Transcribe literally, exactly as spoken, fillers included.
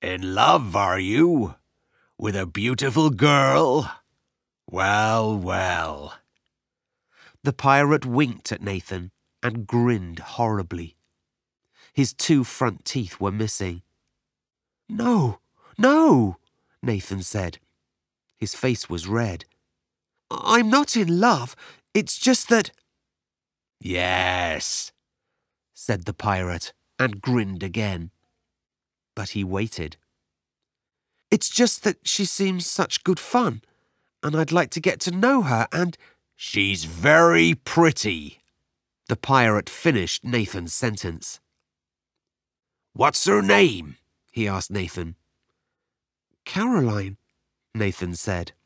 In love, are you? With a beautiful girl? Well, well. The pirate winked at Nathan and grinned horribly. His two front teeth were missing. No, no, Nathan said. His face was red. I'm not in love. It's just that... Yes, said the pirate and grinned again. But he waited. It's just that she seems such good fun, and I'd like to get to know her and... She's very pretty. The pirate finished Nathan's sentence. What's her name? He asked Nathan. Caroline, Nathan said.